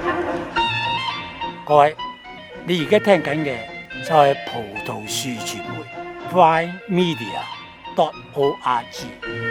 各位，你而家聽緊嘅就係葡萄樹傳媒 primedia.org。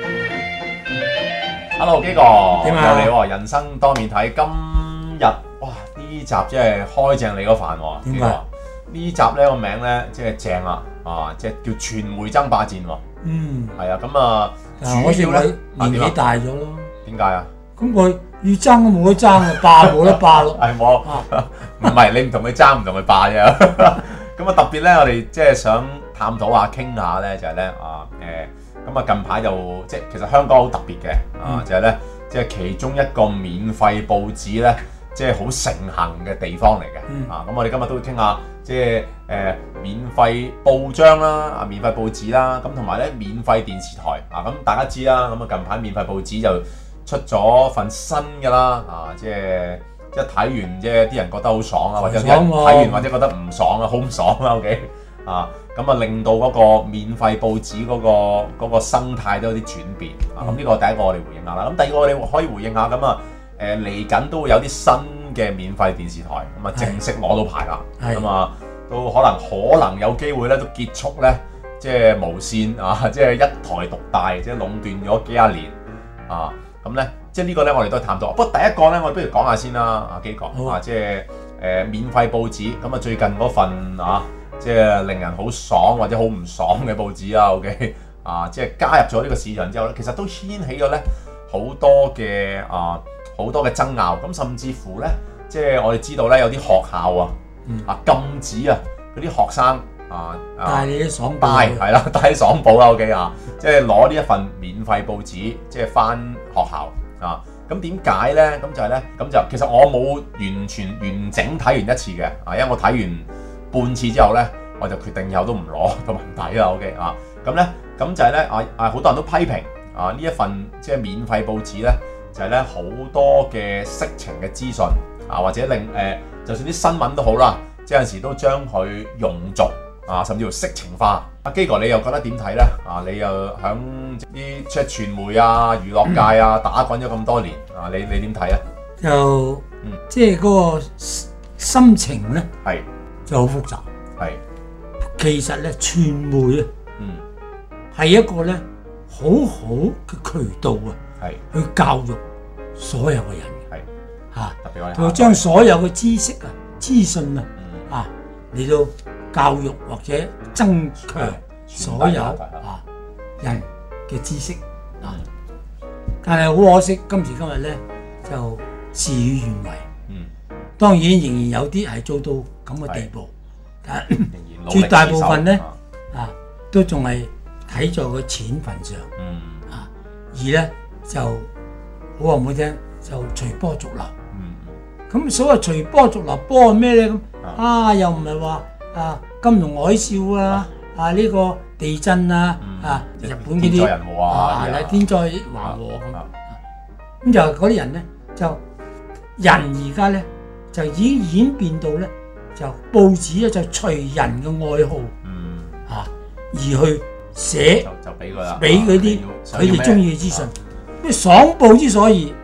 Hello， 基哥， 點啊？ 又嚟喎，人生多面睇。今日哇，呢集真係開正你嗰飯喎。 點解？ 呢集咧個名咧即係正啊，即係叫傳媒爭霸戰喎。係啊，咁啊，主要咧年紀大咗咯。 點解啊？ 咁佢要爭都冇得爭啊，霸冇得霸咯。 係冇，唔係你唔同佢爭，唔同佢霸啫。咁啊特別咧，我哋即係想探討下、傾下咧，就係咧咁啊近排就即係其實香港好特別嘅就係咧，即係其中一個免費報紙咧，即係好盛行嘅地方嚟嘅。咁我哋今日都會傾下，即係免費報章啦，免費報紙啦，咁同埋咧免費電視台咁大家知啦。咁啊近排免費報紙就出咗份新嘅啦，即係睇完即係啲人覺得好爽啊，或者睇完或者覺得唔爽啊，好唔爽啦，OK 咁啊令到嗰個免費報紙嗰個生態都有啲轉變咁呢個第一個我哋回應下啦。咁第二個我哋可以回應下咁啊嚟緊都會有啲新嘅免費電視台咁啊正式攞到牌啦，咁啊都可能有機會咧都結束咧即係無線即係一台獨大，即係壟斷咗幾廿年咁咧，即係呢個咧，我哋都探討。不過第一個咧，我哋不如講下先啦，阿基哥即係免費報紙咁啊，最近嗰份即係令人好爽或者好唔爽嘅報紙啊 ，OK 即係加入咗呢個市場之後咧，其實都掀起咗咧好多嘅爭拗。咁甚至乎咧，即係我哋知道咧，有啲學校禁止嗰啲學生帶你啲爽報係啦，帶啲爽報啦 ，OK 即係攞呢一份免費報紙，即係返學校咁點解咧？咁就係咧，咁就其實我冇完整睇完一次嘅因為我睇完半次之後咧，我就決定以後都唔攞同埋唔睇啦 ，OK 咁咧，咁就係咧好多人都批評呢一份即係免費報紙咧，就係咧好多嘅色情嘅資訊或者令就算啲新聞都好啦，即係有陣時都將佢庸俗甚至乎色情化。阿基哥，你又覺得點睇咧？你又響啲即係傳媒娛樂界打滾咗咁多年你點睇啊？ 就即係嗰個心情咧，就好複雜。其實咧，傳媒係一個咧好好嘅渠道去教育所有嘅人特別就將所有嘅知識資訊嚟到教育或者增強所有人嘅知識但係好可惜，今時今日咧就事與願違。當然仍然有啲係做到咁嘅地步，但絕大部分咧都仲係睇在個錢份上而咧就好話唔好聽，就隨波逐流。咁所謂隨波逐流，波係咩咧？咁又唔係話金融海嘯呢個地震日本嗰啲天災人禍咁就嗰啲人咧就人而家咧就已經演變到咧就報紙咧就隨人嘅愛好而去寫就俾佢啦， 俾嗰啲佢哋中意嘅資訊。咩爽報之所以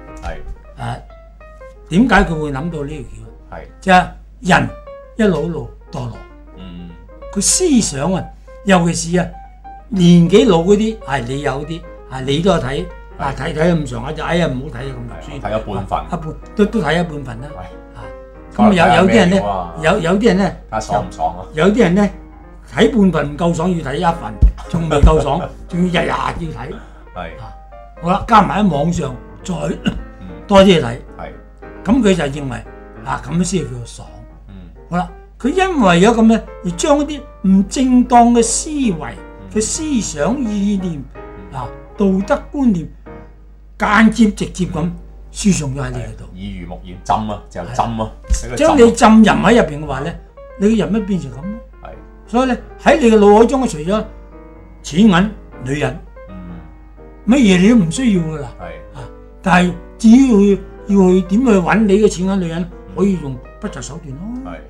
點解佢會諗到呢條橋？就係人一路墮落，佢思想尤其是年紀老嗰啲你有啲你都有睇睇咁上下就唔好睇咁讀書， 睇一半份， 都睇一半份啦。咁有啲人咧，有啲人咧睇爽唔爽啊？ 有啲人咧睇半份唔夠爽，要睇一份，仲未夠爽，仲要日日要睇。好啦，加埋喺網上再多啲嘢睇。咁佢就認為咁樣先叫做爽。好啦，佢因為咗咁咧，而將一啲唔正當嘅思維嘅思想意念道德觀念間接直接咁輸送咗喺你嗰度， 耳濡目染浸就浸將你浸淫喺入邊嘅話咧，你嘅人咪變成咁咯。所以咧喺你嘅腦海中，除咗錢銀女人，乜嘢你都唔需要噶啦。但係只要去點去揾你嘅錢銀女人，可以用不擇手段咯。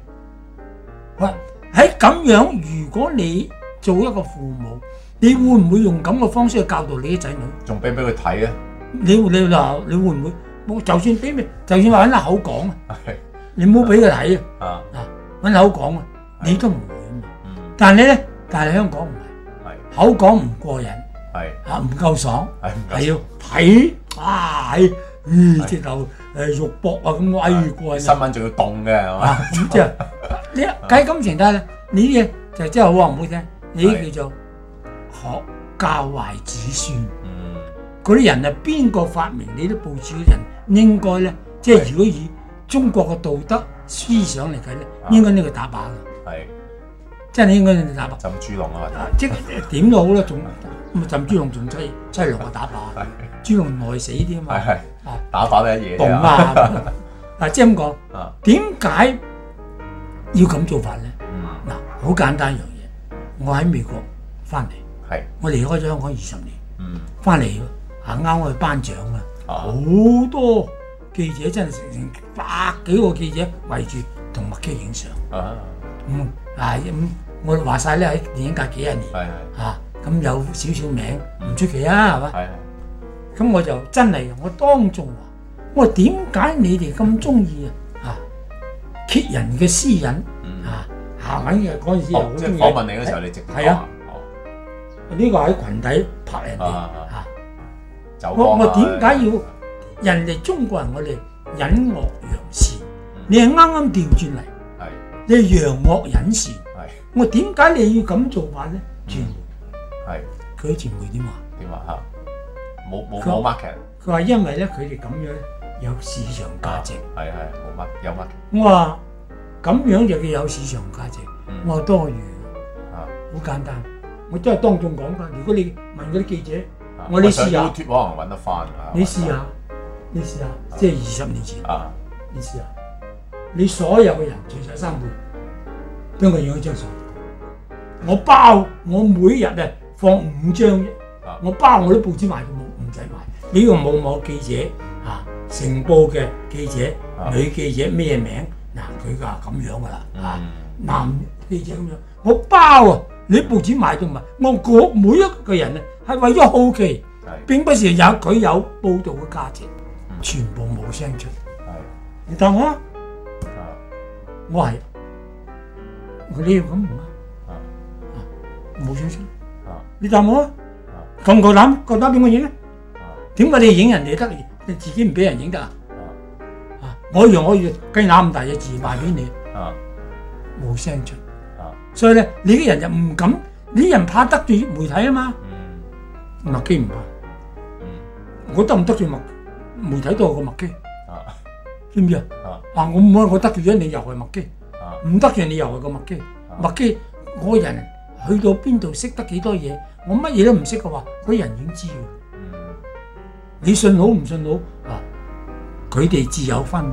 喺咁樣，如果你做一個父母，你會唔會用咁嘅方式去教導你啲仔女？ 仲俾佢睇啊？ 你會唔會？就算俾咩？就算話揾口講你唔好俾佢睇啊， 揾口講啊，你都唔會啊嘛。 嗯， 但係咧，香港唔係， 係口講唔過癮， 係唔夠爽， 係唔夠係要睇啊，直頭肉搏啊咁，過癮新聞仲要凍嘅係嘛？ 咁即係你喺咁情態咧，你啲嘢就真係好話唔好聽，你啲叫做學教壞子孫。 嗯， 嗰啲人係邊個發明你啲報紙嘅人？應該咧，即係如果以中國嘅道德思想嚟計咧，應該呢個打靶嘅， 係真係應該呢個打靶。 浸豬籠啊， 即係點都好啦，仲咁浸豬籠仲淒涼過打靶，豬籠耐死啲啊嘛。 係打靶都係一嘢 bomb 啊！即係咁講，點解要咁做法咧？嗱，好簡單一樣嘢，我喺美國翻嚟，我離開咗香港20年，翻嚟啱啱去頒獎啊，好多記者真係成百幾個記者圍住同麥基影相。我話晒咧喺電影界幾廿年，咁有少少名唔出奇啊，係嘛？咁我就真係我當眾話，我話點解你哋咁中意揭人嘅私隱行緊嘅嗰陣時又好中意。 即係訪問你嗰時候，你直接講。 呢個喺裙底拍人哋我點解要人哋中國人我哋隱惡揚善？你係啱啱調轉嚟，你係揚惡隱善。我點解你要咁做法咧？傳媒佢啲傳媒點話？ 點話冇 market。 佢話因為咧佢哋咁樣有市場價值。 有 market。 我話咁樣就叫有市場價值。我話多餘，好簡單。我真係當眾講㗎。如果你問嗰啲記者，我你試下， 可能揾得翻。 你試下，即係20年前。你試下，你所有嘅人除晒衫褲，邊個影一張相？我包我每日放5張啫。我包我啲報紙賣到唔使賣。呢個某記者成報嘅記者，女記者咩名？嗱，佢㗎咁樣㗎啦。男記者咁樣，我包啊！你報紙賣到唔係，我每一個人係為咗好奇，並不是佢有報導嘅價值，全部冇聲出。你答我啊！我係你要咁唔啱，冇聲出。你答我啊！夠唔夠膽俾我影啊？點解你影人哋得，你自己唔俾人影得啊？我以為雞乸咁大隻字賣俾你，冇聲出。所以咧，你啲人就唔敢，你啲人怕得罪媒體啊嘛。麥基唔怕，我得唔得罪媒體多過麥基？知唔知啊？我唔好，我得罪咗你又係麥基，唔得罪你又係個麥基。麥基，我人去到邊度識得幾多嘢，我乜嘢都唔識嘅話，嗰啲人已經知嘅。你信好唔信好佢哋自有分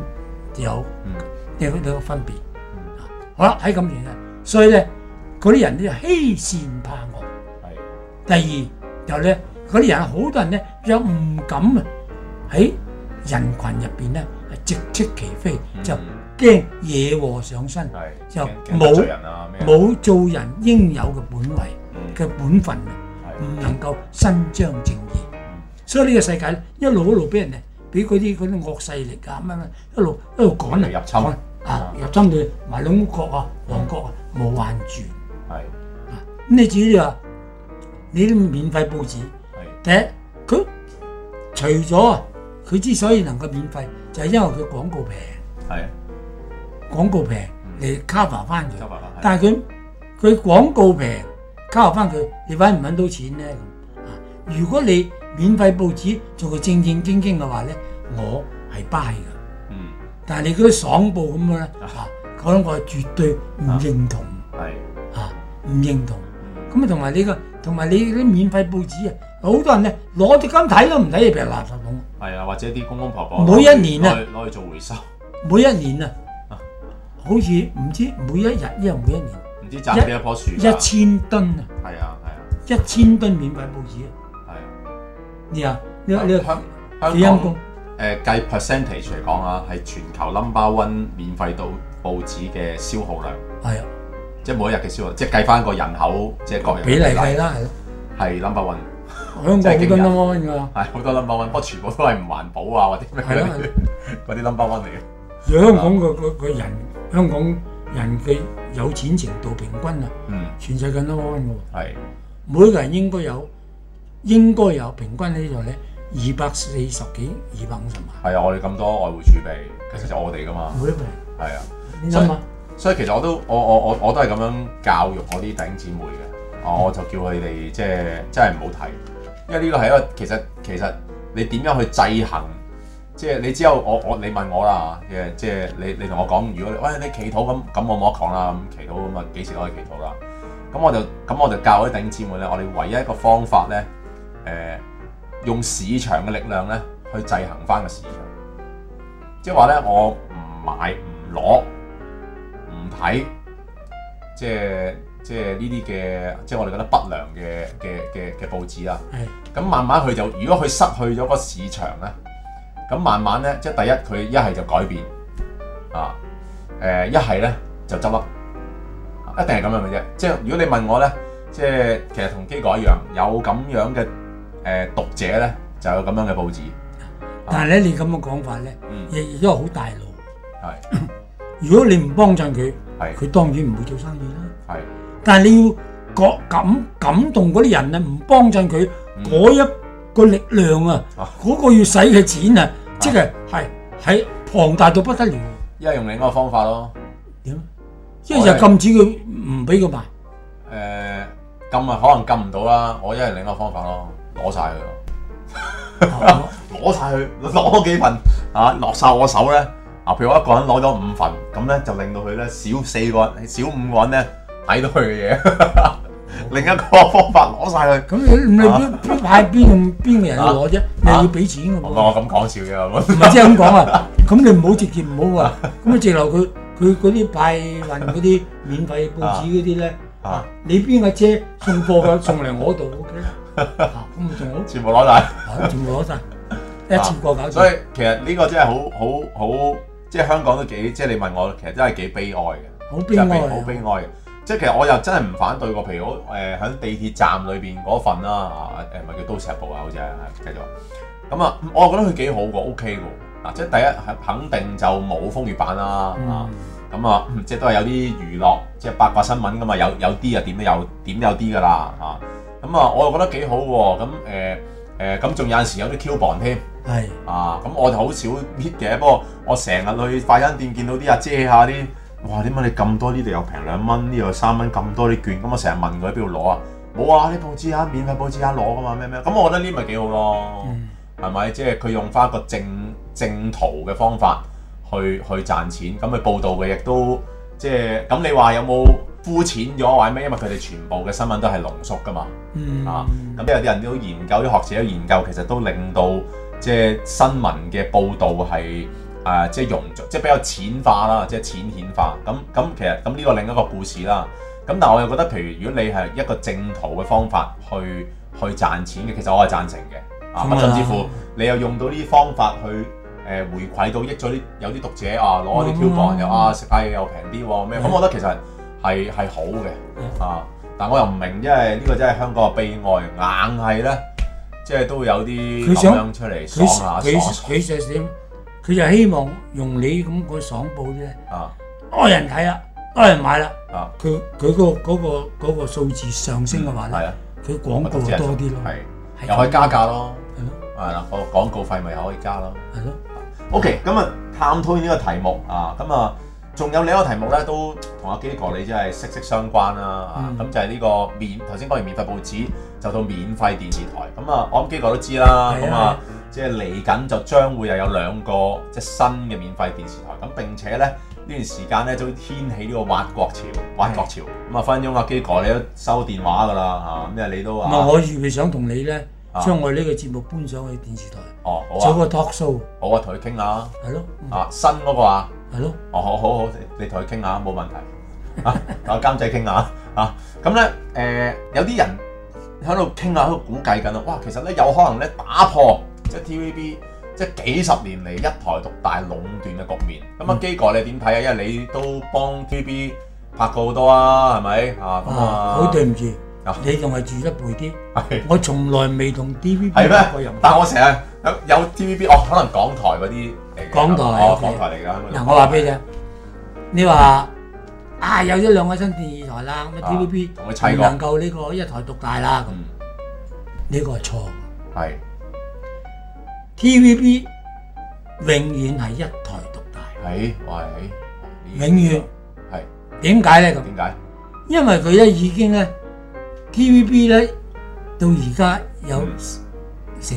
別。好啦，喺咁樣嘅，所以咧嗰啲人咧欺善怕惡。第二就咧嗰啲人好多人咧有唔敢喺人群入邊咧直斥其非，就驚惹禍上身，就冇做人應有嘅本位嘅本分，唔能夠伸張正義。所以呢個世界一路俾人哋俾嗰啲惡勢力一路趕入侵入侵到埋兩國韓國冇還轉。咁你至於話你啲免費報紙，第一佢除咗佢之所以能夠免費，就係因為佢廣告平，廣告平嚟 cover 翻佢。但係佢廣告平 cover 翻佢，你揾唔揾到錢咧？如果你免費報紙做個正正經經嘅話咧，我係 buy 㗎。但係你嗰啲爽報咁樣咧，講我係絕對唔認同。唔認同。咁同埋你啲免費報紙好多人咧攞隻金睇都唔睇，你譬如垃圾桶。 或者啲公公婆婆每一年攞去做回收。 每一年好似唔知每一日因為每一年唔知摘幾多棵樹 1000噸1000噸免費報紙你香港幾陰功？ 計 percentage 嚟講係全球 number one 免費報紙嘅消耗量。即係每一日嘅消耗，即係計翻個人口，即係各人比例計啦，係 number one。 香港好多 number one 㗎， 好多 number one，不過全部都係唔環保或者咩嗰啲 number one 嚟嘅。 香港個人，香港人嘅有錢程度平均啊，全世界都安嘅喎。 係每一個人應該有平均呢度咧240幾250萬。 係啊，我哋咁多外匯儲備，其實就我哋噶嘛。 每一個人係啊， 你諗下， 所以其實我都係咁樣教育我啲弟兄姊妹嘅，我就叫佢哋即係真係唔好睇，因為呢個係一個其實你點樣去制衡，即係你只有你問我啦，即係你同我講，如果喂你祈禱咁我冇得講啦，咁祈禱咁啊幾時都可以祈禱啦，咁我就教啲弟兄姊妹咧，我哋唯一一個方法咧，用市場嘅力量咧去制衡翻個市場，即係話咧我唔買唔攞。唔睇，即係呢啲嘅，即係我哋覺得不良嘅報紙啦。咁慢慢佢就，如果佢失去咗個市場咧，咁慢慢咧，即係第一佢一係就改變，一係咧就執笠，一定係咁樣嘅啫。即係如果你問我咧，即係其實同基哥一樣，有咁樣嘅讀者咧，就有咁樣嘅報紙。 但係咧，你咁嘅講法咧，亦都係好大路。 係。 如果你唔幫襯佢，佢當然唔會做生意啦。但係你要感動嗰啲人啊，唔幫襯佢嗰一個力量啊，嗰個要使嘅錢啊，即係龐大到不得了。 一係用另一個方法咯。 點？一係就禁止佢唔俾佢賣。 禁啊，可能禁唔到啦。我一係另一個方法咯，攞晒佢咯，攞晒佢，攞幾份落晒我手咧。譬如我一個人攞咗5份，咁咧就令到佢咧少5個人咧睇到佢嘅嘢。另一個方法攞晒佢。咁你派邊個人去攞啫？你要俾錢嘅喎。 我咁講笑啫， 唔係即係咁講啊！咁你唔好直接唔好喎。咁啊，直頭佢嗰啲派運嗰啲免費報紙嗰啲咧，你邊個車送貨嘅送嚟我度 OK 啦。咁啊仲好。 全部攞晒。 全部攞晒，一次過搞掂。 所以其實呢個真係好。即係香港都幾，即係你問我，其實真係幾悲哀嘅， 好悲哀嘅。即係其實我又真係唔反對過，譬如喺地鐵站裏邊嗰份啦，咪叫都市日報啊，好似係繼續。咁我又覺得佢幾好喎 ，OK 喎。即係第一肯定就冇風月版啦，即係都係有啲娛樂，即係八卦新聞㗎嘛，有啲啊點都有啲㗎啦，我又覺得幾好喎。咁仲有陣時有啲 coupon 添。咁我就好少搣嘅，不過我成日去快餐店見到啲阿姐啊啲，哇點解你咁多呢度又平2蚊，呢度3蚊咁多啲券，咁我成日問佢喺邊度攞啊？冇啊，啲報紙啊，免費報紙啊攞噶嘛，咩，咁我覺得呢咪幾好咯，係咪？即係佢用翻一個正途嘅方法去賺錢，咁佢報導嘅亦都即係咁。你話有冇膚淺咗或者咩？因為佢哋全部嘅新聞都係濃縮噶嘛，咁有啲人都研究，啲學者都研究，其實都令到。即係新聞嘅報導係即係即係比較淺化啦，即係淺顯化。咁其實咁呢個另一個故事啦。咁但係我又覺得，譬如如果你係一個正途嘅方法去賺錢嘅，其實我係贊成嘅。甚至乎你又用到呢啲方法去回饋到益咗啲有啲讀者攞啲 coupon 又食下嘢又平啲喎咩？咁我覺得其實係好嘅但我又唔明，因為呢個真係香港嘅悲哀，硬係咧。即係都會有啲咁樣出嚟爽下佢就點？佢就希望用你咁個爽報啫，多人睇啦，多人買啦，佢嗰個數字上升嘅話咧，佢廣告就多啲咯， 又可以加價咯，係啦，個廣告費咪又可以加咯， 係咯。 OK，咁探討完呢個題目仲有另一個題目咧，都同阿基哥你真係息息相關啦。咁就係呢個頭先講完免費報紙，就到免費電視台。我諗基哥都知啦。即係嚟緊就將會又有2個即係新嘅免費電視台。咁並且咧呢段時間咧就會掀起呢個挖角潮。分分鐘阿基哥你都收電話㗎啦嚇，因為你都我預備想同你咧將我呢個節目搬上去電視台。 好啊。 做個 talk show。 好啊，同佢傾下。 係咯。 新嗰個啊。 係咯。 好，你同佢傾下冇問題。監仔傾下咁咧有啲人喺度傾下，喺度估計緊啦。哇，其實咧有可能咧打破即係 TVB 即係幾十年嚟一台獨大壟斷嘅局面。咁基哥你點睇啊？因為你都幫 TVB 拍過好多啊，係咪好對唔住，你仲係住一輩啲。我從來未同 TVB 拍過任何。 但我成日有 TVB 可能港台嗰啲嚟嘅。 港台哦， OK 港台嚟㗎。 嗱，我話俾你聽，你話有咗兩個新電視台啦，咁啊 TVB 同佢砌過唔能夠呢個一台獨大啦，咁嗯， 呢個係錯嘅。 係 TVB 永遠係一台獨大， 係，哇係， 永遠係點解咧咁？ 點解？ 因為佢咧已經咧 TVB 咧到而家有成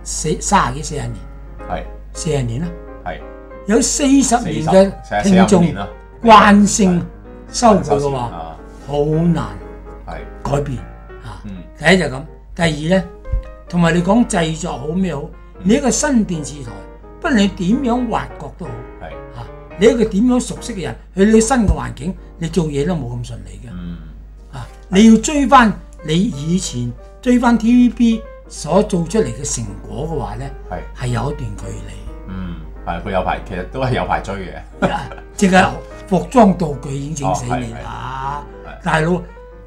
30幾40年， 係 40年啦， 係有40年嘅聽眾年啦， 慣性收佢嘅話， 啊， 好難係改變嚇。 嗯第一就咁，第二咧，同埋你講製作好咩好，你一個新電視台，不論你點樣挖掘都好係嚇，你一個點樣熟悉嘅人去你新嘅環境，你做嘢都冇咁順利嘅。 嗯你要追翻你以前追翻 TVB 所做出嚟嘅成果嘅話咧，係有一段距離。 嗯係佢有排，其實都係有排追嘅。 即係服裝道具已經整死你啦，大佬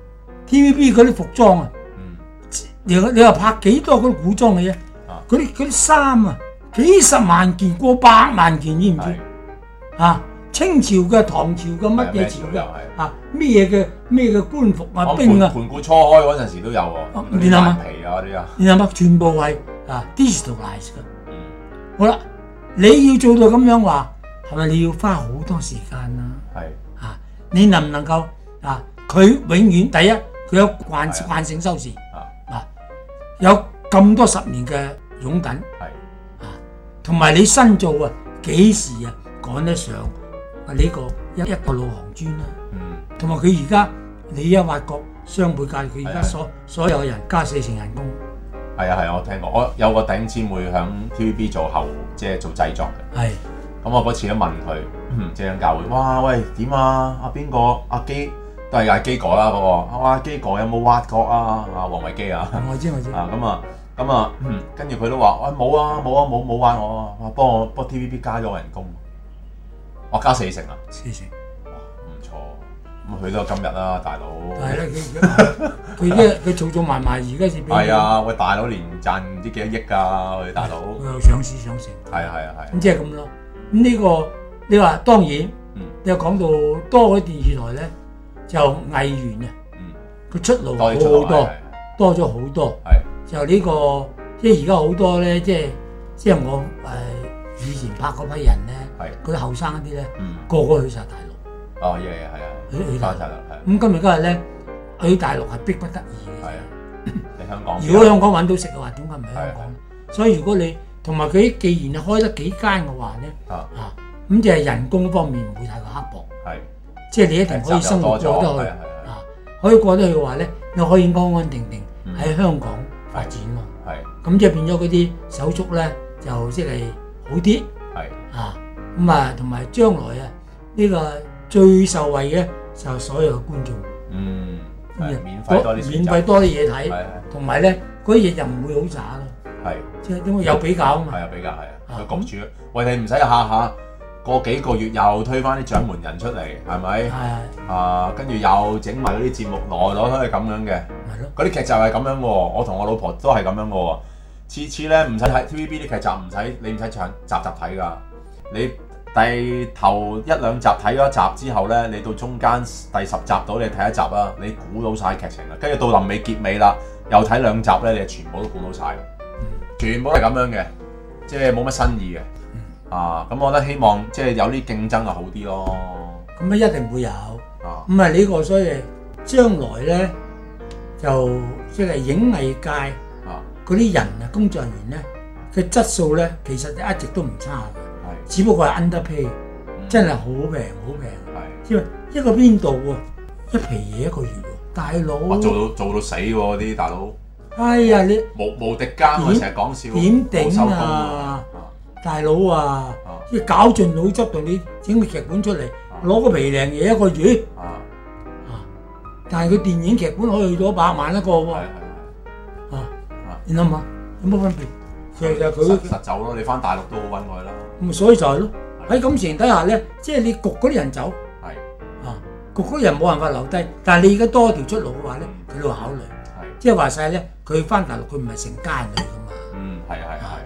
TVB 嗰啲服裝啊，你話拍幾多嗰啲古裝嘅啫，嗰啲衫啊，幾十萬件過百萬件，知唔知？啊，清朝嘅、唐朝嘅、乜嘢朝嘅啊，咩嘅官服啊、兵啊， 盤古初開嗰陣時都有喎， 你諗下皮啊嗰啲啊， 你諗下全部係digitalize 嘅。好啦，你要做到咁樣話，係咪你要花好多時間啊？ 係啊，你能唔能夠啊？佢永遠第一，佢有慣性收視啊，有咁多10年嘅擁緊啊，同埋你新做啊，幾時啊趕得上啊呢個一個老行專啦？同埋佢而家你一挖角雙倍價，佢而家所有人加40%人工。 係啊，我聽過，我有個弟兄姊妹響 TVB 做即係做製作嘅。 係。 咁我嗰次都問佢，即係教會，哇喂點啊？阿邊個阿基都係阿基哥啦嗰個，阿基哥有冇挖角啊？阿黃維基啊？ 我知。 啊咁啊，跟住佢都話，喂冇挖我啊！哇幫 TVB 加咗我人工，我加40%啊 ！40%， 哇唔錯，咁佢都有今日啦，大佬。 係啦，佢做埋而家先俾。 係啊，喂大佬連賺唔知幾多億㗎，佢大佬。 佢又上市上成。 係。 咁即係咁咯。咁呢個你話當然，你又講到多嗰啲電視台咧，就藝員啊，佢出路好多，多咗好多。就呢個即係而家好多咧，即係我以前拍嗰批人咧，嗰啲後生嗰啲咧，個個去晒大陸。 哦，係啊， 去大陸。 咁今日咧，去大陸係逼不得已嘅。 係啊，你香港。 如果香港揾到食嘅話，點解唔喺香港？所以如果你同埋佢既然開得幾間嘅話咧，咁就係人工方面唔會太過刻薄。係，即係你一定可以生活過得去。可以過得去嘅話咧，你可以安安定定喺香港發展咯。咁即係變咗嗰啲手足咧，就即係好啲。咁啊，同埋將來啊，呢個最受惠嘅就係所有嘅觀眾。免費多啲嘢睇，同埋咧嗰啲嘢就唔會好渣咯。即係因為有比較啊嘛。係啊， 比較佢焗住。喂，你唔使下下過幾個月又推翻啲獎門人出嚟，係咪？係。跟住又整埋嗰啲節目，來都係咁樣嘅。係咯。嗰啲劇集係咁樣嘅喎，我同我老婆都係咁樣嘅喎。次次咧唔使睇 TVB 啲劇集，你唔使集睇㗎。你頭1、2集睇咗一集之後咧，你到中間第10集到你睇一集啦，你估到晒劇情啦。跟住到臨尾結尾啦，又睇2集咧，你全部都估到晒。全部都係咁樣嘅，即係冇乜新意嘅。咁我覺得希望即係有啲競爭就好啲咯。 咁啊一定會有。咁啊呢個所以將來咧就即係影藝界嗰啲人啊工作人員咧嘅質素咧，其實一直都唔差嘅。只不過係 underpay，真係好平好平。因為一個邊度喎，1皮嘢1個月喎，大佬。做到死喎啲大佬。哎呀你無敵監啊！成日講笑。 點頂啊！大佬啊，即係搞盡腦汁同你整個劇本出嚟，攞個皮零嘢1個月。但係佢電影劇本可以去到100萬一個喎。你諗下有乜分別？其實佢實走咯，你翻大陸都好揾佢啦。 咁所以就係咯，喺咁情形底下咧，即係你焗嗰啲人走，焗嗰啲人冇辦法留低。但係你而家多條出路嘅話咧，佢都會考慮。即係話晒咧，佢翻大陸佢唔係成家人嚟噶嘛。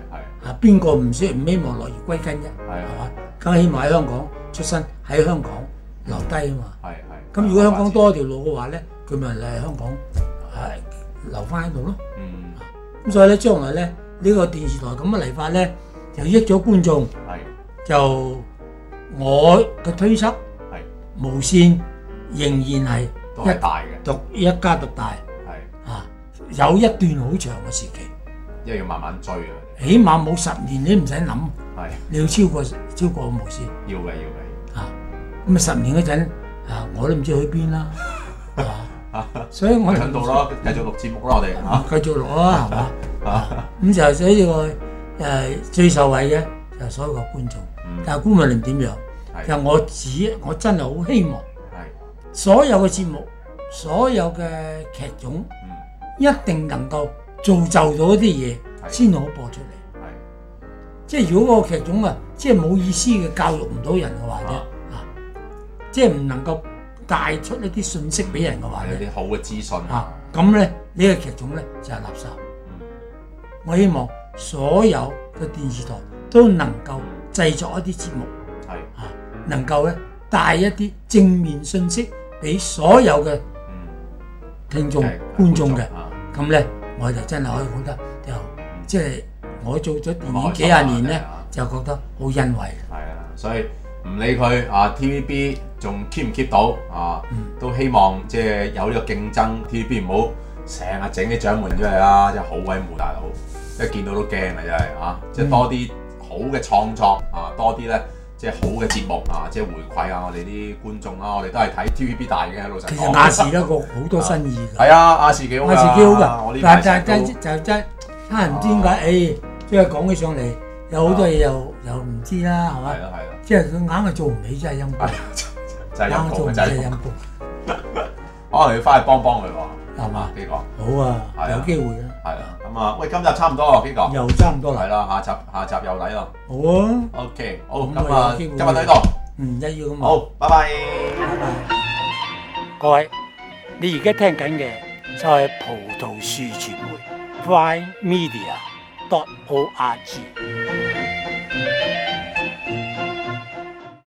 邊個唔希望落葉歸根啫？ 係啊係嘛？梗希望喺香港出生，喺香港留低啊嘛。 係。 咁如果香港多一條路嘅話咧，佢咪嚟香港留翻喺度咯。咁所以咧，將來咧呢個電視台咁嘅嚟法咧，就益咗觀眾。就我嘅推測，無線仍然係都係大嘅， 一家獨大。有一段好長嘅時期， 因為要慢慢追啊。 起碼冇10年你唔使諗，你要超過無線。 要嘅。 咁10年嗰陣我都唔知去邊啦。所以我喺度咯，繼續錄節目啦，我哋繼續錄啦，係嘛？咁就所以個最受惠嘅就係所有嘅觀眾。但係顧問點樣？就我真係好希望，所有嘅節目、所有嘅劇種，一定能夠造就到一啲嘢，先可播出嚟。即係如果個劇種即係冇意思嘅，教育唔到人嘅話咧，即係唔能夠帶出一啲信息俾人嘅話咧， 有啲好嘅資訊咁咧呢個劇種咧就係垃圾。我希望所有嘅電視台都能夠製作一啲節目，能夠咧帶一啲正面信息俾所有嘅聽眾、觀眾嘅。咁咧我就真係可以覺得即係我做咗電影幾廿年咧，就覺得好欣慰。 所以唔理佢TVB 仲 keep 唔 keep 到都希望即係有呢個競爭。TVB 唔好成日整啲獎門出嚟啦，真係好鬼無大佬，一見到都驚啊！真係即係多啲好嘅創作多啲咧即係好嘅節目即係回饋我哋啲觀眾啦。我哋都係睇 TVB 大嘅，老實講。 其實亞視咧個好多新意㗎。 係亞視幾好㗎。亞視幾好㗎，但就真唔知點解即係講起上嚟有好多嘢又唔知啦，係嘛？ 係啦。 即係佢硬係做唔起，真係陰功。 真係陰功， 真係陰功。 可能要翻去幫佢喎， 係嘛？ 基哥。 好啊，有機會啊。 係啦，咁喂，今集差唔多啦，基哥。 又差唔多啦。 係啦，下集又嚟咯。 好啊。 OK，好，咁今日到呢度。 一於咁啊。 好，拜拜。 各位，你而家聽緊嘅就係葡萄樹傳媒 Prime Media.org。